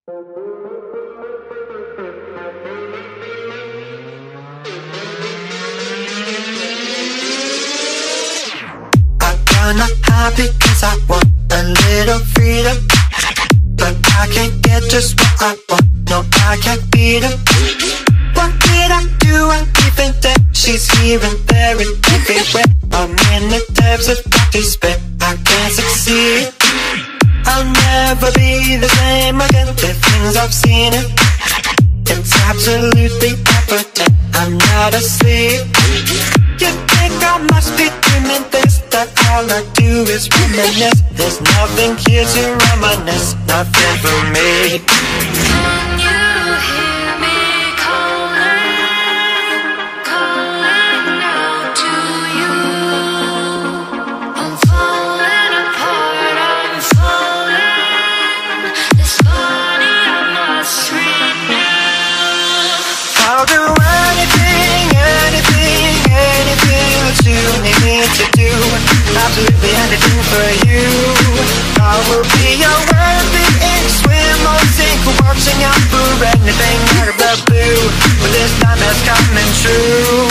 I wanna happy cause I want a little freedom, but I can't get just what I want, no I can't beat him. What did I do? I even that she's here and there and everywhere. I'm in the depths of despair, I can't succeed. I'll never be the same again. The things I've seen, it's absolutely evident I'm not asleep. You think I must be dreaming this, that all I do is reminisce. There's nothing here to reminisce, nothing for me. Can you hear me calling, calling out to you? I'm falling apart, I'm falling. This body I must renew. I'll do anything, anything, anything that you need me to do. Absolutely anything for you. I will be your worthy ink, swim or sink, watching out for anything out of the blue. But this time it's coming true.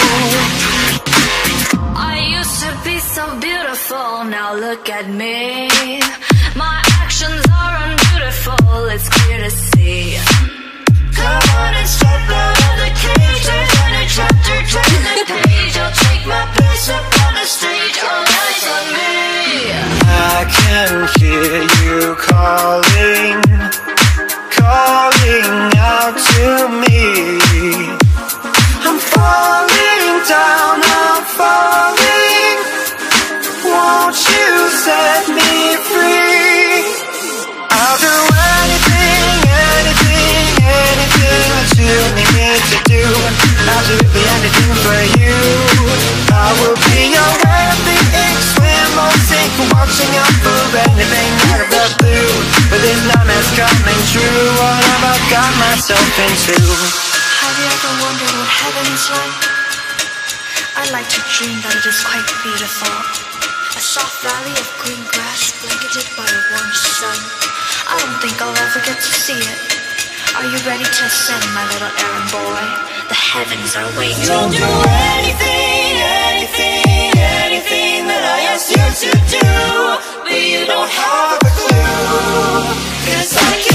I used to be so beautiful, now look at me. My actions are unbeautiful, it's clear to see. Come on and step out of the cage. There's any chapter, turn the page. I'll take my place up on the stage. All eyes on me. I can hear you calling, calling out to me. I'm falling down, I'm falling. Won't you set me free? I'll do anything, anything, anything that you need me to do. Absolutely anything for you. I will be your worthy ink, swim or sink, watching out for anything out of the blue. But this time it's coming true. What have I got myself into? Have you ever wondered what heaven is like? I like to dream that it is quite beautiful. A soft valley of green grass blanketed by a warm sun. I don't think I'll ever get to see it. Are you ready to ascend, my little errand boy? The heavens are waiting. Don't do anything, anything, anything that I ask you to do, but you don't have a clue. 'Cause I can't